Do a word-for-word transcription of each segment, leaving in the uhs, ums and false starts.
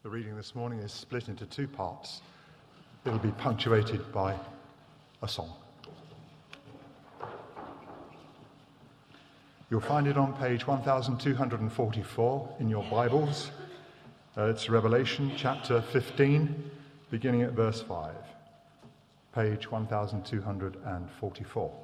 The reading this morning is split into two parts. It'll be punctuated by a song. You'll find it on page one thousand two hundred forty-four in your Bibles. Uh, it's Revelation chapter fifteen, beginning at verse five. Page one thousand two hundred forty-four.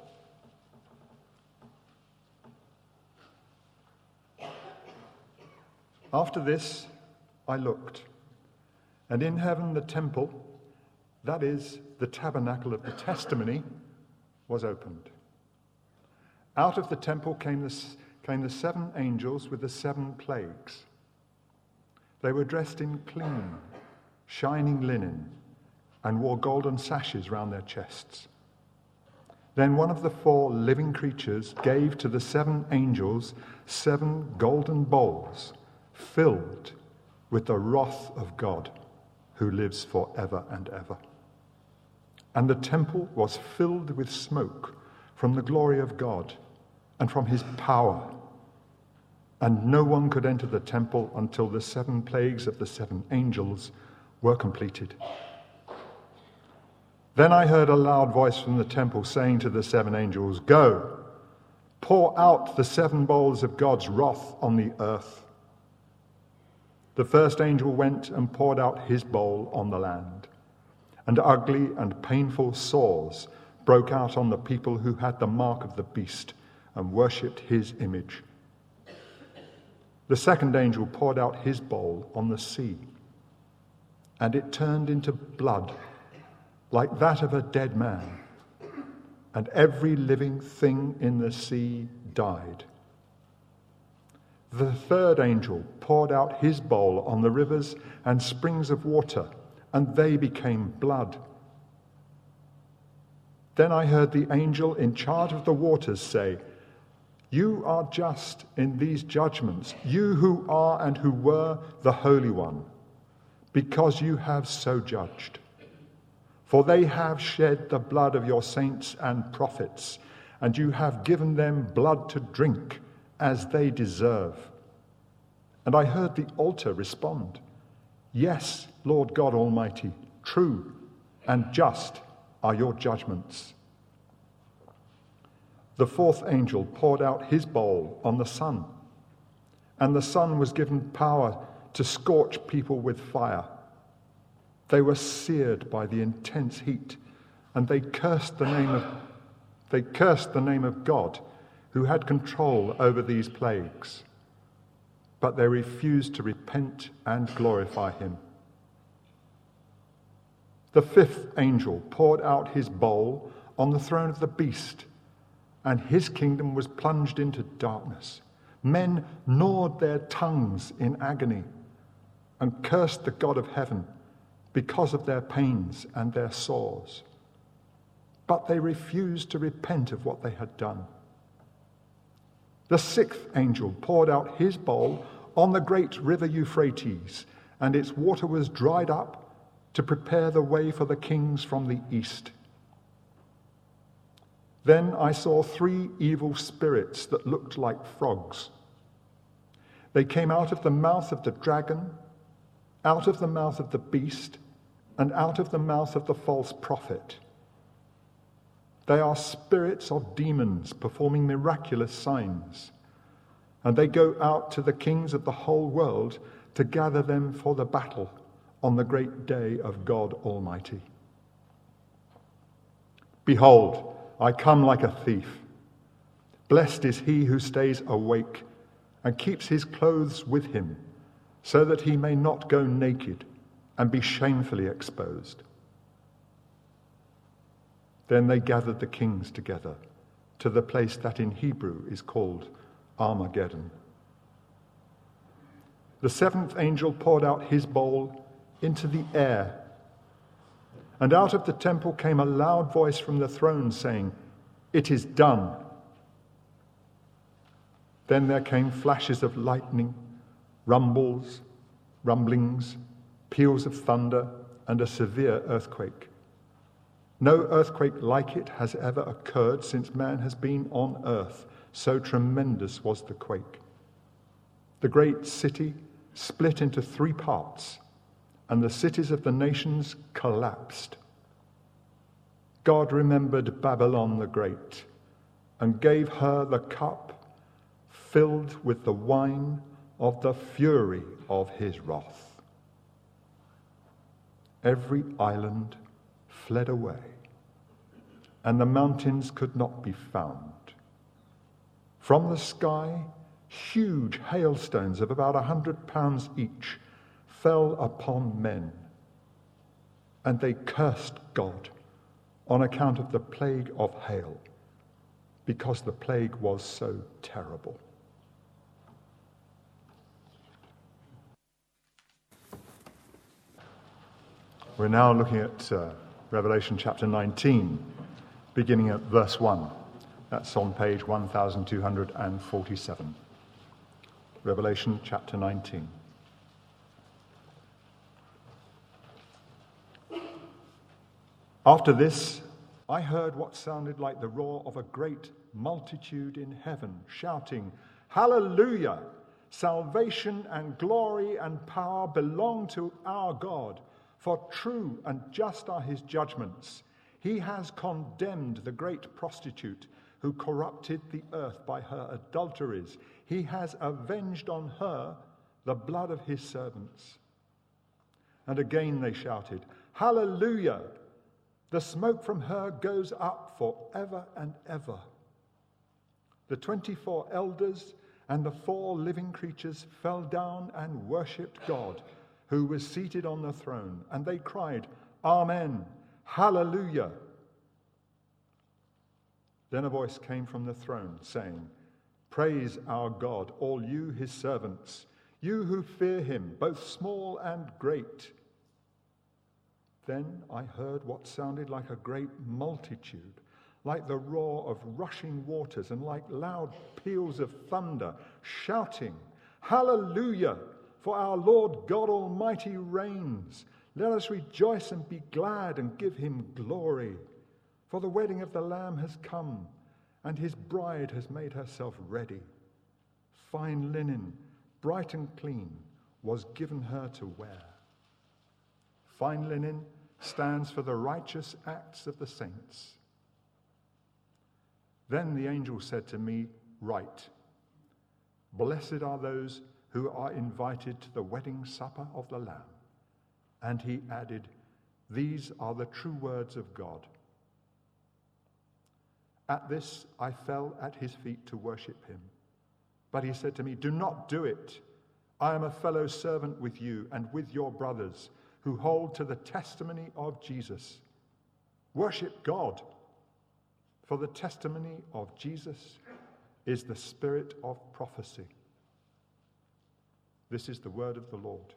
After this, I looked, and in heaven the temple, that is, the tabernacle of the testimony, was opened. Out of the temple came the, came the seven angels with the seven plagues. They were dressed in clean, shining linen, and wore golden sashes round their chests. Then one of the four living creatures gave to the seven angels seven golden bowls filled with the wrath of God, who lives forever and ever. And the temple was filled with smoke from the glory of God and from his power. And no one could enter the temple until the seven plagues of the seven angels were completed. Then I heard a loud voice from the temple saying to the seven angels, "Go, pour out the seven bowls of God's wrath on the earth." The first angel went and poured out his bowl on the land, and ugly and painful sores broke out on the people who had the mark of the beast and worshipped his image. The second angel poured out his bowl on the sea, and it turned into blood like that of a dead man, and every living thing in the sea died. The third angel poured out his bowl on the rivers and springs of water, and they became blood. Then I heard the angel in charge of the waters say, "You are just in these judgments, you who are and who were the Holy One, because you have so judged. For they have shed the blood of your saints and prophets, and you have given them blood to drink, as they deserve." And I heard the altar respond, "Yes, Lord God Almighty, true and just are your judgments." The fourth angel poured out his bowl on the sun, and the sun was given power to scorch people with fire. They were seared by the intense heat, and they cursed the name of they cursed the name of God, who had control over these plagues. But they refused to repent and glorify him. The fifth angel poured out his bowl on the throne of the beast, and his kingdom was plunged into darkness. Men gnawed their tongues in agony and cursed the God of heaven because of their pains and their sores. But they refused to repent of what they had done. The sixth angel poured out his bowl on the great river Euphrates, and its water was dried up to prepare the way for the kings from the east. Then I saw three evil spirits that looked like frogs. They came out of the mouth of the dragon, out of the mouth of the beast, and out of the mouth of the false prophet. They are spirits of demons performing miraculous signs, and they go out to the kings of the whole world to gather them for the battle on the great day of God Almighty. Behold, I come like a thief. Blessed is he who stays awake and keeps his clothes with him, so that he may not go naked and be shamefully exposed. Then they gathered the kings together to the place that in Hebrew is called Armageddon. The seventh angel poured out his bowl into the air, and out of the temple came a loud voice from the throne saying, "It is done." Then there came flashes of lightning, rumbles, rumblings, peals of thunder, and a severe earthquake. No earthquake like it has ever occurred since man has been on earth. So tremendous was the quake. The great city split into three parts, and the cities of the nations collapsed. God remembered Babylon the Great and gave her the cup filled with the wine of the fury of his wrath. Every island fled away, and the mountains could not be found. From the sky, huge hailstones of about a hundred pounds each fell upon men, and they cursed God on account of the plague of hail, because the plague was so terrible. We're now looking at uh, Revelation chapter nineteen, beginning at verse one. That's on page one thousand two hundred forty-seven. Revelation chapter nineteen. After this, I heard what sounded like the roar of a great multitude in heaven, shouting, "Hallelujah! Salvation and glory and power belong to our God, for true and just are his judgments. He has condemned the great prostitute who corrupted the earth by her adulteries. He has avenged on her the blood of his servants." And again they shouted, "Hallelujah! The smoke from her goes up forever and ever." The twenty-four elders and the four living creatures fell down and worshipped God, who was seated on the throne, and they cried, "Amen, Hallelujah." Then a voice came from the throne, saying, "Praise our God, all you his servants, you who fear him, both small and great." Then I heard what sounded like a great multitude, like the roar of rushing waters and like loud peals of thunder, shouting, "Hallelujah! For our Lord God Almighty reigns. Let us rejoice and be glad and give him glory. For the wedding of the Lamb has come, and his bride has made herself ready. Fine linen, bright and clean, was given her to wear." Fine linen stands for the righteous acts of the saints. Then the angel said to me, "Write, blessed are those who are invited to the wedding supper of the Lamb." And he added, "These are the true words of God." At this I fell at his feet to worship him. But he said to me, "Do not do it. I am a fellow servant with you and with your brothers who hold to the testimony of Jesus. Worship God, for the testimony of Jesus is the spirit of prophecy." This is the word of the Lord.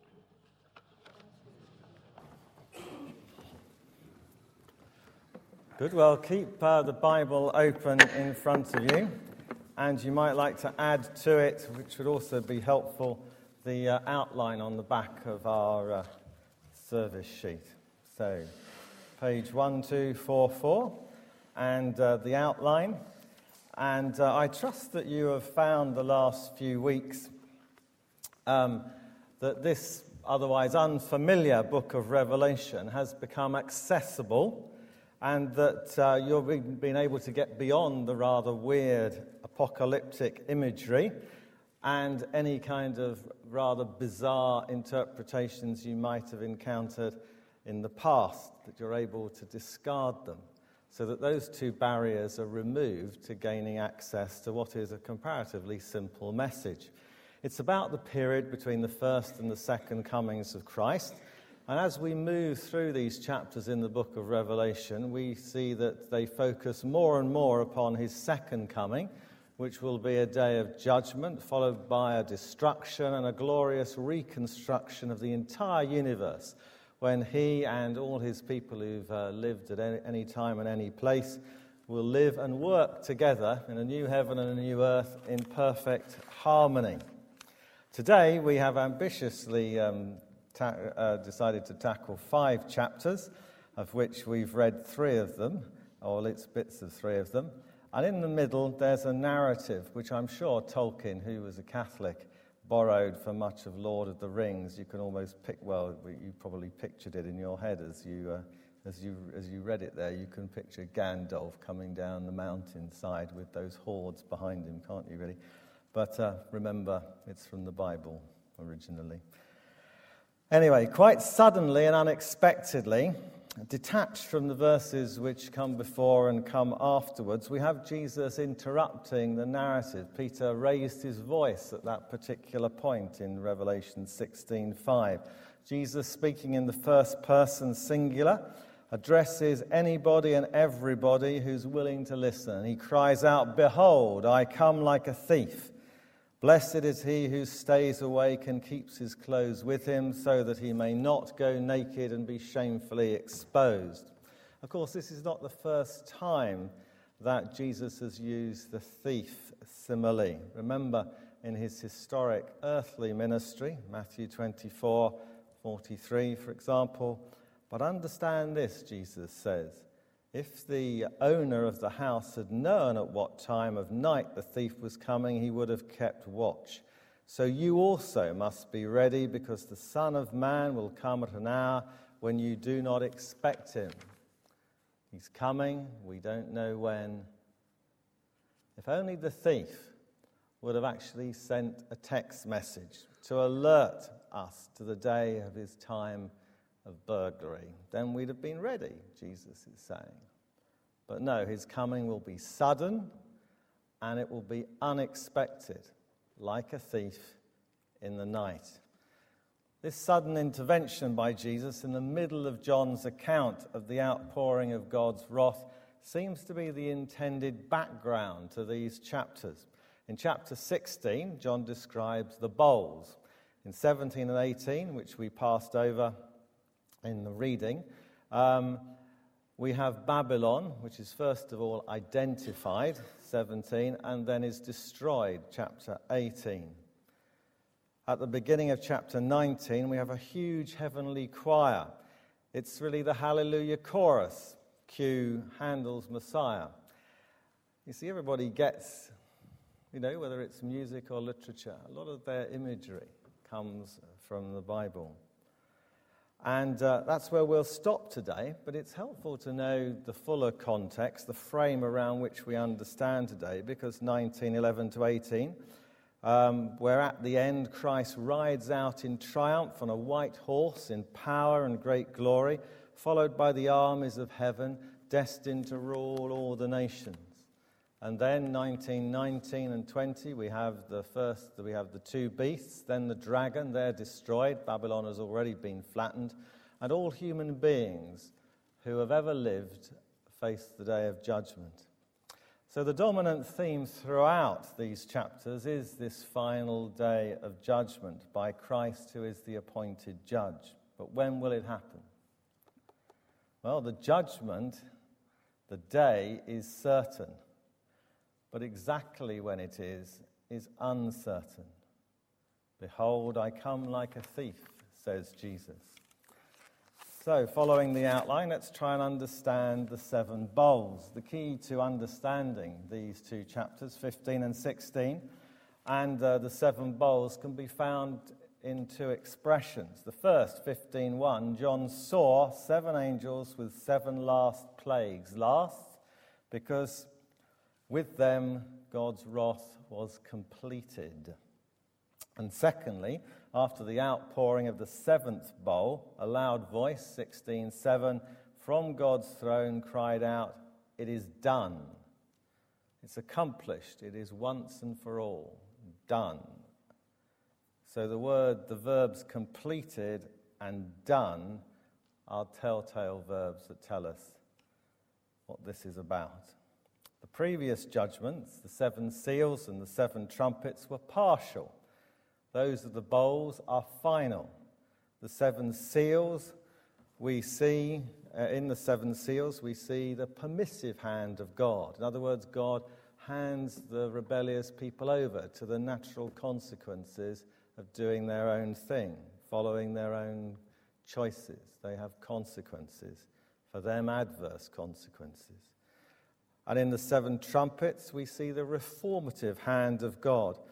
Good. Well, keep uh, the Bible open in front of you, and you might like to add to it, which would also be helpful, the uh, outline on the back of our uh, service sheet. So, page one two four four, and uh, the outline. And uh, I trust that you have found the last few weeks um, that this otherwise unfamiliar book of Revelation has become accessible, and that uh, you've been able to get beyond the rather weird apocalyptic imagery and any kind of rather bizarre interpretations you might have encountered in the past, that you're able to discard them, so that those two barriers are removed to gaining access to what is a comparatively simple message. It's about the period between the first and the second comings of Christ. And as we move through these chapters in the book of Revelation, we see that they focus more and more upon his second coming, which will be a day of judgment, followed by a destruction and a glorious reconstruction of the entire universe, when he and all his people who've uh, lived at any, any time and any place will live and work together in a new heaven and a new earth in perfect harmony. Today we have ambitiously um, ta- uh, decided to tackle five chapters, of which we've read three of them, or it's bits of three of them. And in the middle, there's a narrative, which I'm sure Tolkien, who was a Catholic borrowed for much of Lord of the Rings. You can almost pick, well, you probably pictured it in your head as you uh, as you as you read it there. You can picture Gandalf coming down the mountainside with those hordes behind him, can't you really? But uh, remember, it's from the Bible originally. Anyway, quite suddenly and unexpectedly, detached from the verses which come before and come afterwards, we have Jesus interrupting the narrative. Peter raised his voice at that particular point in Revelation sixteen five. Jesus, speaking in the first person singular, addresses anybody and everybody who's willing to listen. He cries out, "Behold, I come like a thief. Blessed is he who stays awake and keeps his clothes with him, so that he may not go naked and be shamefully exposed." Of course, this is not the first time that Jesus has used the thief simile. Remember, in his historic earthly ministry, Matthew twenty-four forty-three, for example, "But understand this," Jesus says, "if the owner of the house had known at what time of night the thief was coming, he would have kept watch. So you also must be ready, because the Son of Man will come at an hour when you do not expect him." He's coming, we don't know when. If only the thief would have actually sent a text message to alert us to the day of his time of burglary, then we'd have been ready, Jesus is saying. But no, his coming will be sudden, and it will be unexpected, like a thief in the night. This sudden intervention by Jesus in the middle of John's account of the outpouring of God's wrath seems to be the intended background to these chapters. In chapter sixteen, John describes the bowls. In seventeen and eighteen, which we passed over in the reading, um, we have Babylon, which is first of all identified, seventeen, and then is destroyed, chapter eighteen. At the beginning of chapter nineteen, we have a huge heavenly choir. It's really the Hallelujah chorus. Cue Handel's Messiah. You see, everybody gets, you know, whether it's music or literature, a lot of their imagery comes from the Bible. And uh, that's where we'll stop today, but it's helpful to know the fuller context, the frame around which we understand today, because nineteen, eleven to eighteen, um, where at the end Christ rides out in triumph on a white horse in power and great glory, followed by the armies of heaven, destined to rule all the nations. And then nineteen, nineteen and twenty, we have the first, we have the two beasts, then the dragon, they're destroyed. Babylon has already been flattened. And all human beings who have ever lived face the day of judgment. So the dominant theme throughout these chapters is this final day of judgment by Christ, who is the appointed judge. But when will it happen? Well, the judgment, the day is certain. But exactly when it is, is uncertain. "Behold, I come like a thief," says Jesus. So, following the outline, let's try and understand the seven bowls. The key to understanding these two chapters, fifteen and sixteen, and uh, the seven bowls can be found in two expressions. The first, fifteen one, John saw seven angels with seven last plagues. Last, because with them, God's wrath was completed. And secondly, after the outpouring of the seventh bowl, a loud voice, sixteen seven, from God's throne cried out, "It is done." It's accomplished. It is once and for all done. So the word, the verbs completed and done are telltale verbs that tell us what this is about. The previous judgments, the seven seals and the seven trumpets, were partial. Those of the bowls are final. The seven seals, we see, uh, in the seven seals, we see the permissive hand of God. In other words, God hands the rebellious people over to the natural consequences of doing their own thing, following their own choices. They have consequences, for them adverse consequences. And in the seven trumpets, we see the reformative hand of God.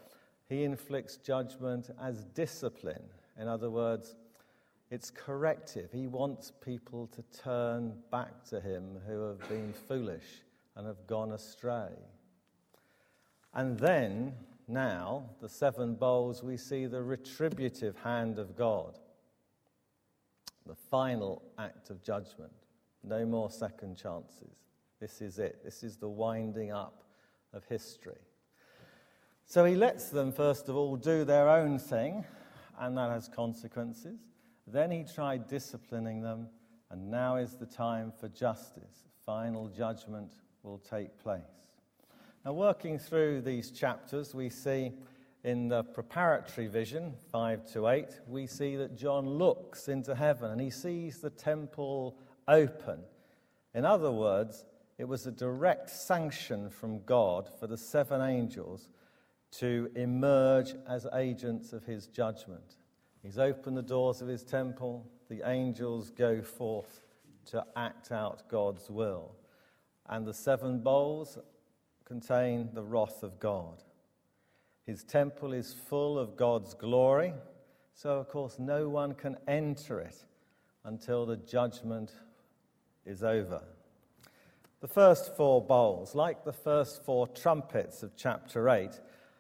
He inflicts judgment as discipline. In other words, it's corrective. He wants people to turn back to him who have been foolish and have gone astray. And then, now, the seven bowls, we see the retributive hand of God. The final act of judgment. No more second chances. This is it. This is the winding up of history. So he lets them, first of all, do their own thing, and that has consequences. Then he tried disciplining them, and now is the time for justice. Final judgment will take place. Now, working through these chapters, we see in the preparatory vision, five to eight, we see that John looks into heaven and he sees the temple open. In other words, it was a direct sanction from God for the seven angels to emerge as agents of his judgment. He's opened the doors of his temple. The angels go forth to act out God's will. And the seven bowls contain the wrath of God. His temple is full of God's glory, so of course no one can enter it until the judgment is over. The first four bowls, like the first four trumpets of chapter eight,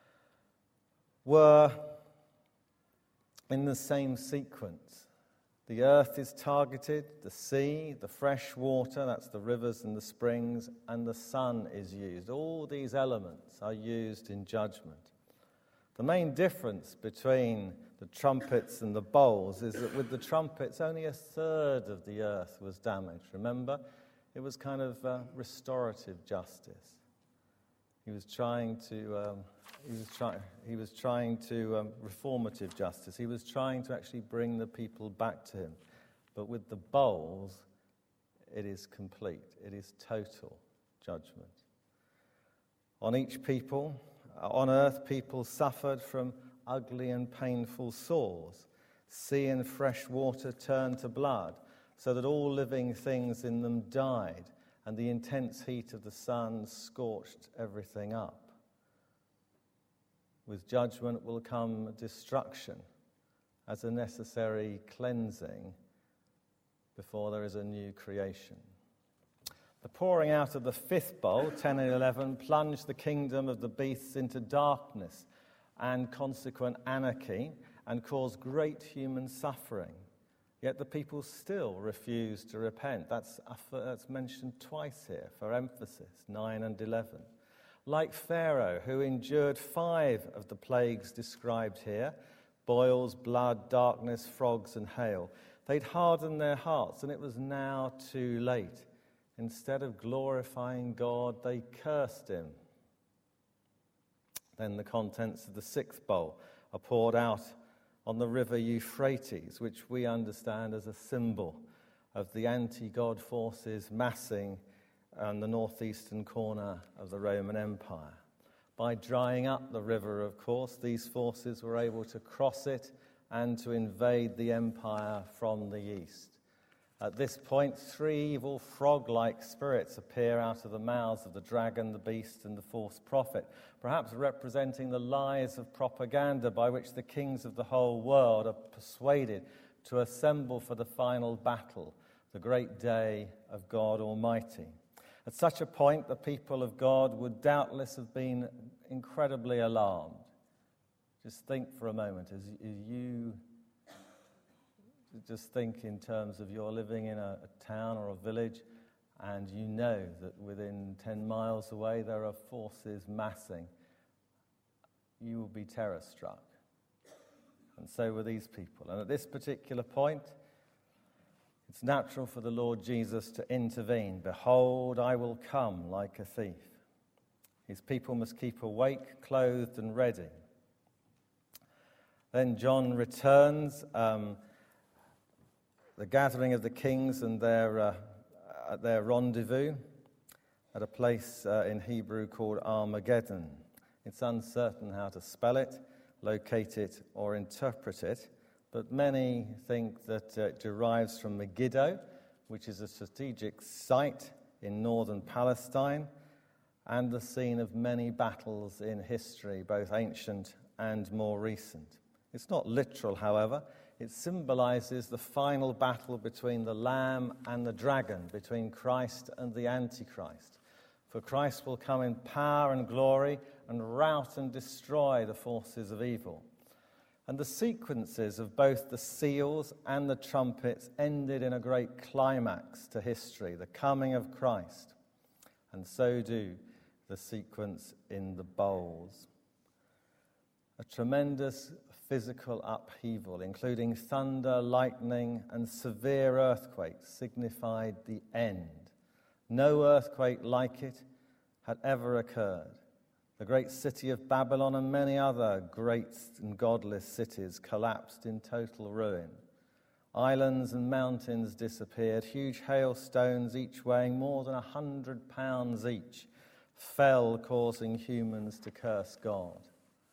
were in the same sequence. The earth is targeted, the sea, the fresh water, that's the rivers and the springs, and the sun is used. All these elements are used in judgment. The main difference between the trumpets and the bowls is that with the trumpets, only a third of the earth was damaged. Remember, it was kind of uh, restorative justice. He was trying to, um, he was trying, he was trying to um, reformative justice. He was trying to actually bring the people back to him. But with the bowls, it is complete. It is total judgment. On each people, on earth, people suffered from ugly and painful sores. Sea and fresh water turned to blood, so that all living things in them died, and the intense heat of the sun scorched everything up. With judgment will come destruction as a necessary cleansing before there is a new creation. The pouring out of the fifth bowl, ten and eleven, plunged the kingdom of the beasts into darkness and consequent anarchy and caused great human suffering. Yet the people still refuse to repent. That's, that's mentioned twice here for emphasis, nine and eleven. Like Pharaoh, who endured five of the plagues described here, boils, blood, darkness, frogs, and hail. They'd hardened their hearts, and it was now too late. Instead of glorifying God, they cursed him. Then the contents of the sixth bowl are poured out on the river Euphrates, which we understand as a symbol of the anti-God forces massing on the northeastern corner of the Roman Empire. By drying up the river, of course, these forces were able to cross it and to invade the empire from the east. At this point, three evil frog-like spirits appear out of the mouths of the dragon, the beast, and the false prophet, perhaps representing the lies of propaganda by which the kings of the whole world are persuaded to assemble for the final battle, the great day of God Almighty. At such a point, the people of God would doubtless have been incredibly alarmed. Just think for a moment, as, as you... Just think in terms of you're living in a, a town or a village and you know that within ten miles away there are forces massing. You will be terror-struck. And so were these people. And at this particular point, it's natural for the Lord Jesus to intervene. Behold, I will come like a thief. His people must keep awake, clothed and ready. Then John returns... Um, the gathering of the kings and their, uh, at their rendezvous at a place uh, in Hebrew called Armageddon. It's uncertain how to spell it, locate it, or interpret it, but many think that uh, it derives from Megiddo, which is a strategic site in northern Palestine and the scene of many battles in history, both ancient and more recent. It's not literal, however. It symbolizes the final battle between the Lamb and the dragon, between Christ and the Antichrist. For Christ will come in power and glory and rout and destroy the forces of evil. And the sequences of both the seals and the trumpets ended in a great climax to history, the coming of Christ. And so do the sequence in the bowls. A tremendous physical upheaval, including thunder, lightning, and severe earthquakes, signified the end. No earthquake like it had ever occurred. The great city of Babylon and many other great and godless cities collapsed in total ruin. Islands and mountains disappeared. Huge hailstones, each weighing more than a hundred pounds each, fell, causing humans to curse God.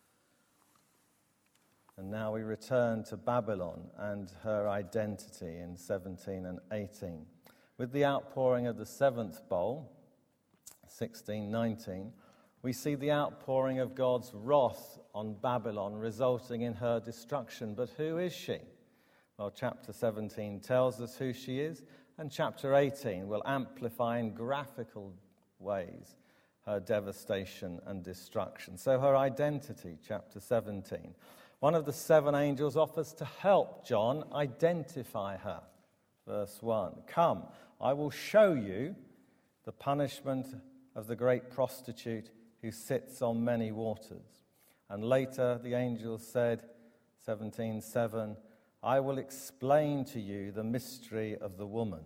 And now we return to Babylon and her identity in seventeen and eighteen. With the outpouring of the seventh bowl, sixteen nineteen, we see the outpouring of God's wrath on Babylon, resulting in her destruction. But who is she? Well, chapter seventeen tells us who she is, and chapter eighteen will amplify in graphical ways her devastation and destruction. So her identity, chapter seventeen. One of the seven angels offers to help John identify her. Verse one, "Come, I will show you the punishment of the great prostitute who sits on many waters." And later the angel said, seventeen seven, "I will explain to you the mystery of the woman."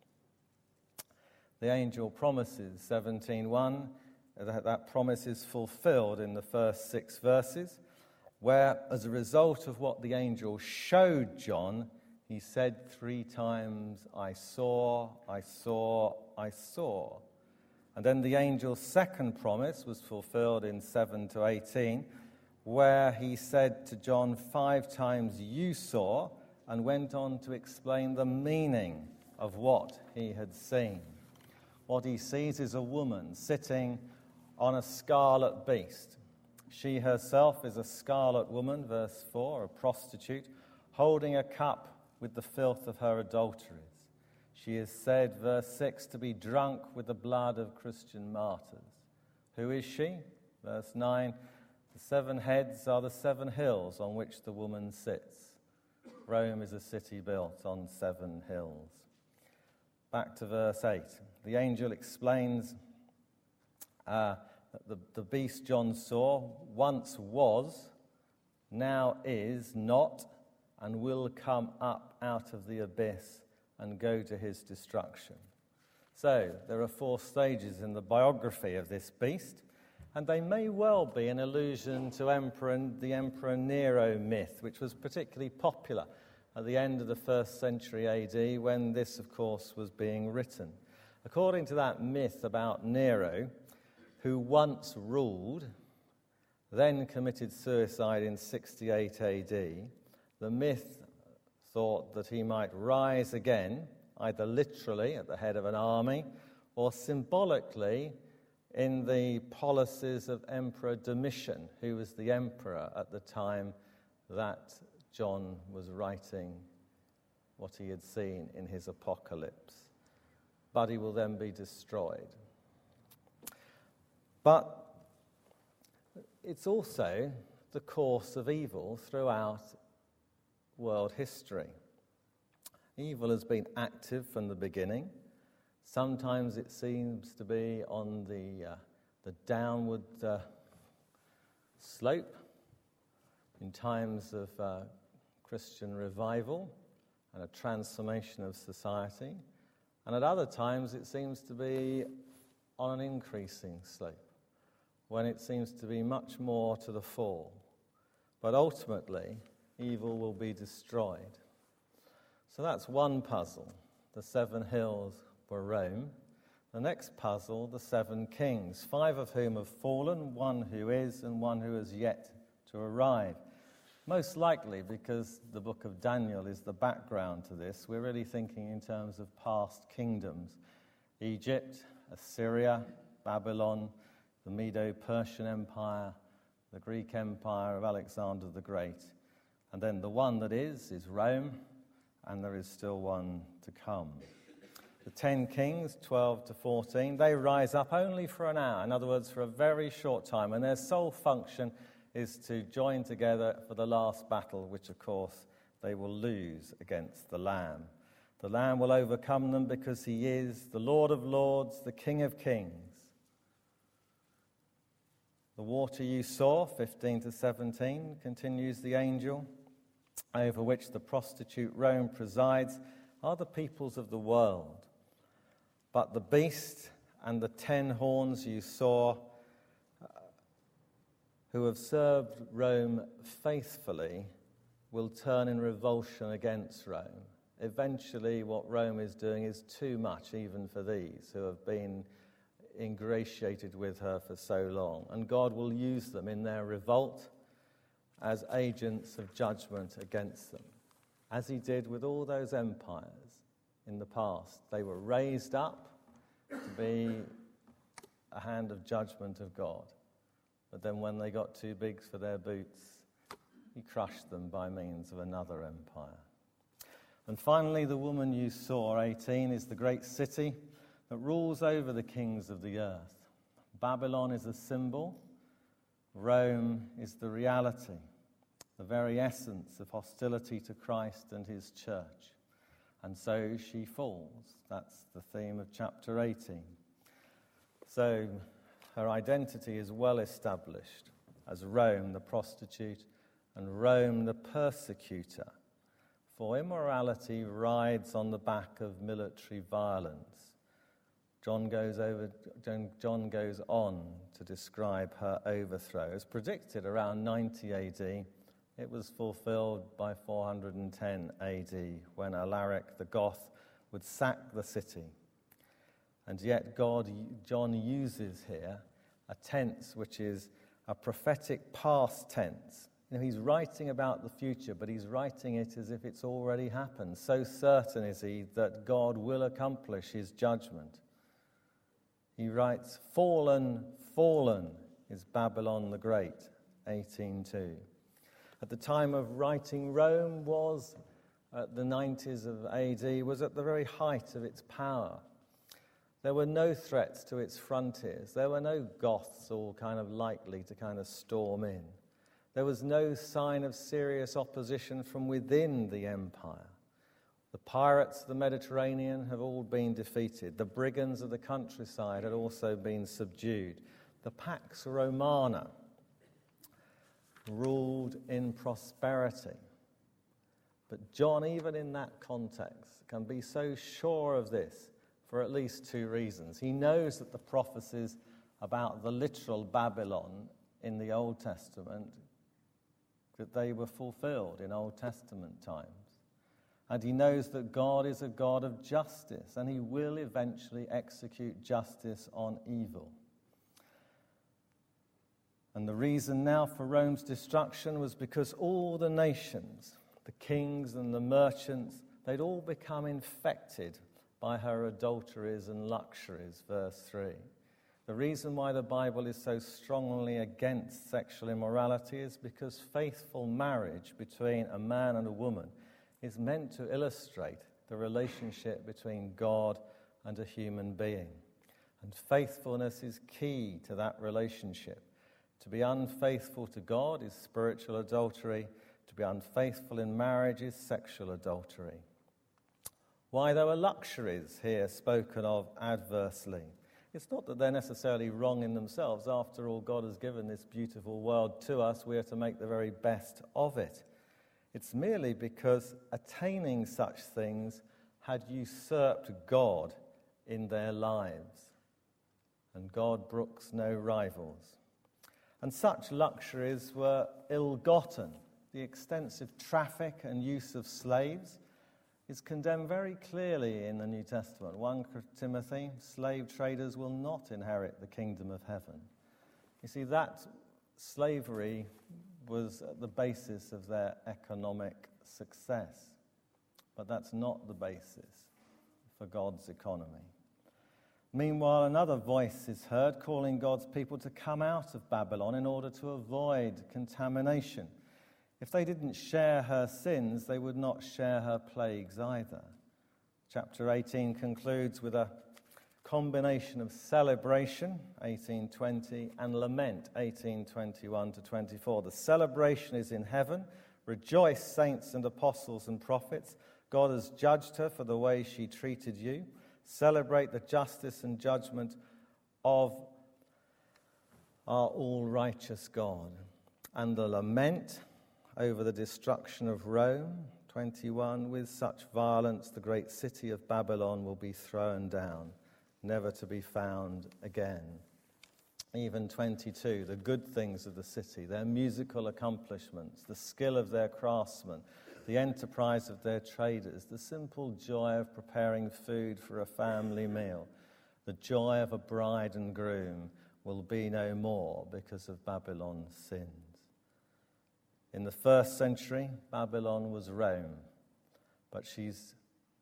The angel promises, seventeen one, that that promise is fulfilled in the first six verses, where, as a result of what the angel showed John, he said three times, "I saw, I saw, I saw." And then the angel's second promise was fulfilled in seven to eighteen, where he said to John five times, "You saw," and went on to explain the meaning of what he had seen. What he sees is a woman sitting on a scarlet beast. She herself is a scarlet woman, verse four, a prostitute, holding a cup with the filth of her adulteries. She is said, verse six, to be drunk with the blood of Christian martyrs. Who is she? Verse nine, the seven heads are the seven hills on which the woman sits. Rome is a city built on seven hills. Back to verse eight. The angel explains uh, that the, the beast John saw once was, now is not, and will come up out of the abyss and go to his destruction. So, there are four stages in the biography of this beast, and they may well be an allusion to Emperor, the Emperor Nero myth, which was particularly popular at the end of the first century A D, when this, of course, was being written. According to that myth about Nero, who once ruled, then committed suicide in sixty-eight A D, the myth thought that he might rise again, either literally at the head of an army, or symbolically in the policies of Emperor Domitian, who was the emperor at the time that John was writing what he had seen in his apocalypse. But he will then be destroyed. But it's also the course of evil throughout world history. Evil has been active from the beginning. Sometimes it seems to be on the, uh, the downward uh, slope in times of uh, Christian revival and a transformation of society. And at other times it seems to be on an increasing slope, when it seems to be much more to the fall. But ultimately, evil will be destroyed. So that's one puzzle. The seven hills were Rome. The next puzzle, the seven kings, five of whom have fallen, one who is, and one who has yet to arrive. Most likely, because the book of Daniel is the background to this, we're really thinking in terms of past kingdoms. Egypt, Assyria, Babylon, the Medo-Persian Empire, the Greek Empire of Alexander the Great. And then the one that is, is Rome, and there is still one to come. The ten kings, twelve to fourteen, they rise up only for an hour, in other words, for a very short time, and their sole function is to join together for the last battle, which, of course, they will lose against the Lamb. The Lamb will overcome them because he is the Lord of Lords, the King of Kings. The water you saw, fifteen to seventeen, continues the angel, over which the prostitute Rome presides, are the peoples of the world. But the beast and the ten horns you saw, uh, who have served Rome faithfully, will turn in revulsion against Rome. Eventually, what Rome is doing is too much, even for these who have been ingratiated with her for so long. And God will use them in their revolt as agents of judgment against them, as he did with all those empires in the past. They were raised up to be a hand of judgment of God. But then when they got too big for their boots, he crushed them by means of another empire. And finally, the woman you saw, eighteen, is the great city that rules over the kings of the earth. Babylon is a symbol. Rome is the reality, the very essence of hostility to Christ and his church. And so she falls. That's the theme of chapter eighteen. So her identity is well established as Rome, the prostitute, and Rome, the persecutor. For immorality rides on the back of military violence. John goes over. John goes on to describe her overthrow. As predicted around ninety A D, it was fulfilled by four hundred ten A D, when Alaric the Goth would sack the city. And yet God, John uses here a tense which is a prophetic past tense. You know, he's writing about the future, but he's writing it as if it's already happened. So certain is he that God will accomplish his judgment. He writes, "Fallen, fallen is Babylon the Great," eighteen two. At the time of writing, Rome was, at the nineties of A D, was at the very height of its power. There were no threats to its frontiers. There were no Goths all kind of likely to kind of storm in. There was no sign of serious opposition from within the empire. The pirates of the Mediterranean have all been defeated. The brigands of the countryside had also been subdued. The Pax Romana ruled in prosperity. But John, even in that context, can be so sure of this for at least two reasons. He knows that the prophecies about the literal Babylon in the Old Testament, that they were fulfilled in Old Testament times. And he knows that God is a God of justice, and he will eventually execute justice on evil. And the reason now for Rome's destruction was because all the nations, the kings and the merchants, they'd all become infected by her adulteries and luxuries, verse three. The reason why the Bible is so strongly against sexual immorality is because faithful marriage between a man and a woman is meant to illustrate the relationship between God and a human being. And faithfulness is key to that relationship. To be unfaithful to God is spiritual adultery. To be unfaithful in marriage is sexual adultery. Why there were luxuries here spoken of adversely? It's not that they're necessarily wrong in themselves. After all, God has given this beautiful world to us. We are to make the very best of it. It's merely because attaining such things had usurped God in their lives. And God brooks no rivals. And such luxuries were ill-gotten. The extensive traffic and use of slaves is condemned very clearly in the New Testament. First Timothy, slave traders will not inherit the kingdom of heaven. You see, that slavery was at the basis of their economic success. But that's not the basis for God's economy. Meanwhile, another voice is heard calling God's people to come out of Babylon in order to avoid contamination. If they didn't share her sins, they would not share her plagues either. Chapter eighteen concludes with a combination of celebration, eighteen twenty, and lament, eighteen twenty-one to twenty-four. The celebration is in heaven. Rejoice, saints and apostles and prophets. God has judged her for the way she treated you. Celebrate the justice and judgment of our all-righteous God. And the lament over the destruction of Rome, twenty-one, with such violence the great city of Babylon will be thrown down, never to be found again. Even twenty-two, the good things of the city, their musical accomplishments, the skill of their craftsmen, the enterprise of their traders, the simple joy of preparing food for a family meal, the joy of a bride and groom will be no more because of Babylon's sins. In the first century, Babylon was Rome, but she's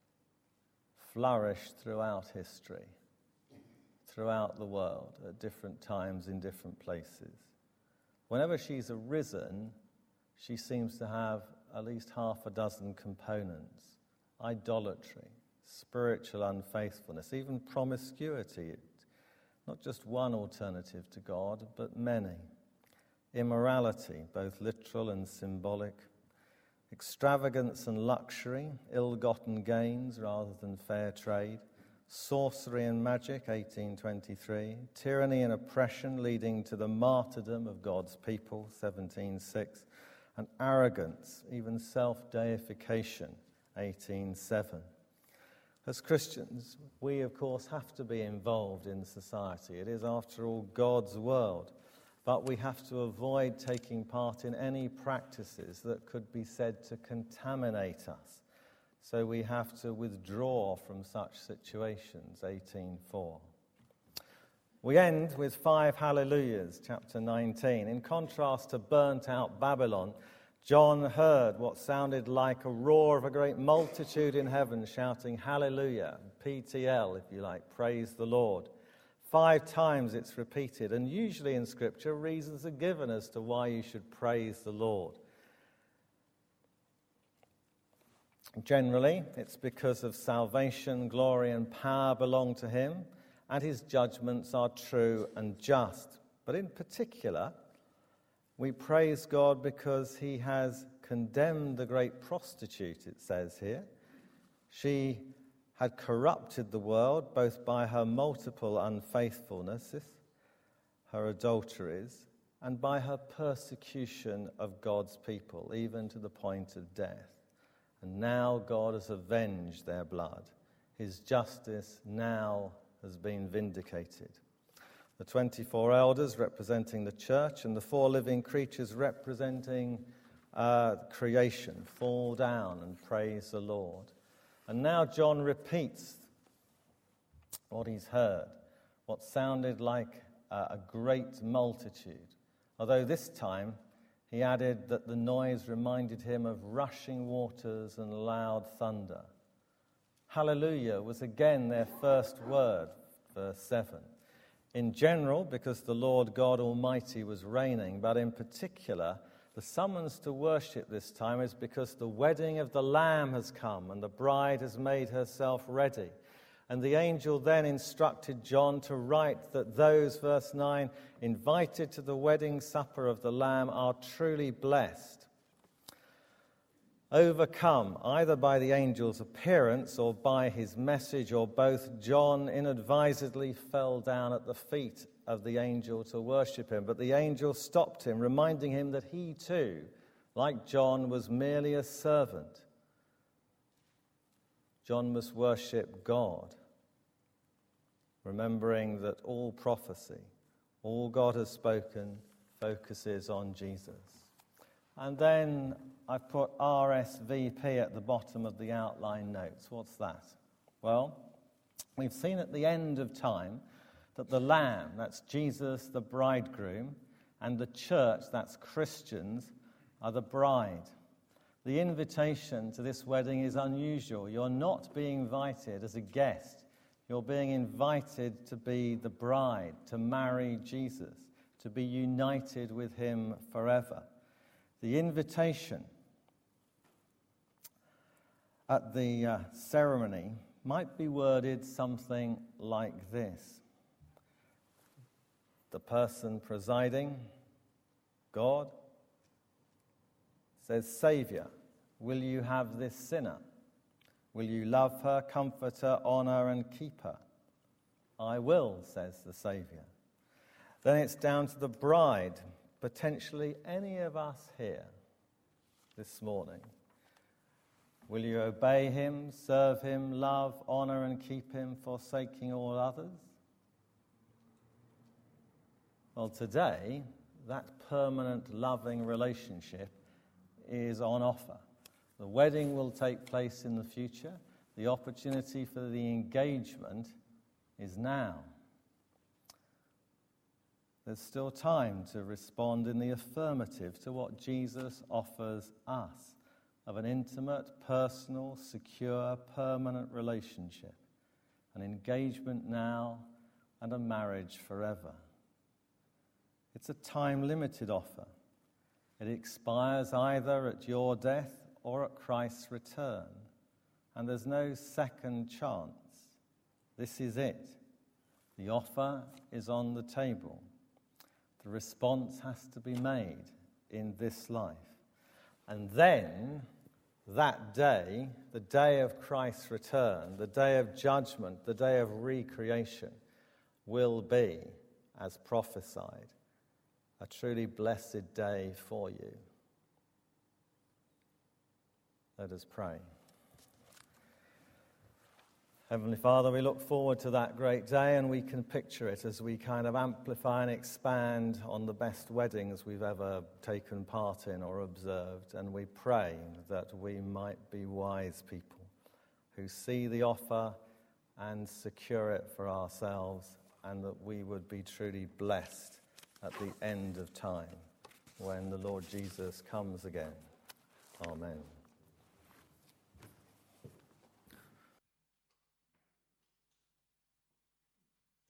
flourished throughout history, throughout the world, at different times in different places. Whenever she's arisen, she seems to have at least half a dozen components: idolatry, spiritual unfaithfulness, even promiscuity. Not just one alternative to God, but many. Immorality, both literal and symbolic. Extravagance and luxury, ill-gotten gains rather than fair trade. Sorcery and magic, eighteen twenty-three. Tyranny and oppression leading to the martyrdom of God's people, seventeen six. And arrogance, even self-deification, eighteen seven. As Christians, we of course have to be involved in society. It is, after all, God's world. But we have to avoid taking part in any practices that could be said to contaminate us. So we have to withdraw from such situations, eighteen four. We end with five hallelujahs, chapter nineteen. In contrast to burnt-out Babylon, John heard what sounded like a roar of a great multitude in heaven shouting hallelujah, P T L if you like, praise the Lord. Five times it's repeated, and usually in Scripture reasons are given as to why you should praise the Lord. Generally, it's because of salvation, glory and power belong to him, and his judgments are true and just. But in particular, we praise God because he has condemned the great prostitute, it says here. She had corrupted the world both by her multiple unfaithfulnesses, her adulteries, and by her persecution of God's people, even to the point of death. And now God has avenged their blood. His justice now has been vindicated. The twenty-four elders representing the church and the four living creatures representing uh, creation fall down and praise the Lord. And now John repeats what he's heard, what sounded like uh, a great multitude. Although this time he added that the noise reminded him of rushing waters and loud thunder. Hallelujah was again their first word, verse seven. In general, because the Lord God Almighty was reigning, but in particular, the summons to worship this time is because the wedding of the Lamb has come and the bride has made herself ready. And the angel then instructed John to write that those, verse nine, invited to the wedding supper of the Lamb are truly blessed. Overcome either by the angel's appearance or by his message or both, John inadvisedly fell down at the feet of the angel to worship him. But the angel stopped him, reminding him that he too, like John, was merely a servant. John must worship God, remembering that all prophecy, all God has spoken, focuses on Jesus. And then I've put R S V P at the bottom of the outline notes. What's that? Well, we've seen at the end of time that the Lamb, that's Jesus, the bridegroom, and the church, that's Christians, are the bride. The invitation to this wedding is unusual. You're not being invited as a guest. You're being invited to be the bride, to marry Jesus, to be united with him forever. The invitation at the uh, ceremony might be worded something like this. The person presiding, God, says, Saviour, will you have this sinner? Will you love her, comfort her, honour and keep her? I will, says the Saviour. Then it's down to the bride, potentially any of us here this morning. Will you obey him, serve him, love, honour and keep him, forsaking all others? Well, today, that permanent loving relationship is on offer. The wedding will take place in the future. The opportunity for the engagement is now. There's still time to respond in the affirmative to what Jesus offers us of an intimate, personal, secure, permanent relationship, an engagement now and a marriage forever. It's a time-limited offer. It expires either at your death or at Christ's return, and there's no second chance. This is it. The offer is on the table. The response has to be made in this life. And then, that day, the day of Christ's return, the day of judgment, the day of recreation, will be, as prophesied, a truly blessed day for you. Let us pray. Heavenly Father, we look forward to that great day, and we can picture it as we kind of amplify and expand on the best weddings we've ever taken part in or observed. And we pray that we might be wise people who see the offer and secure it for ourselves, and that we would be truly blessed at the end of time when the Lord Jesus comes again. Amen.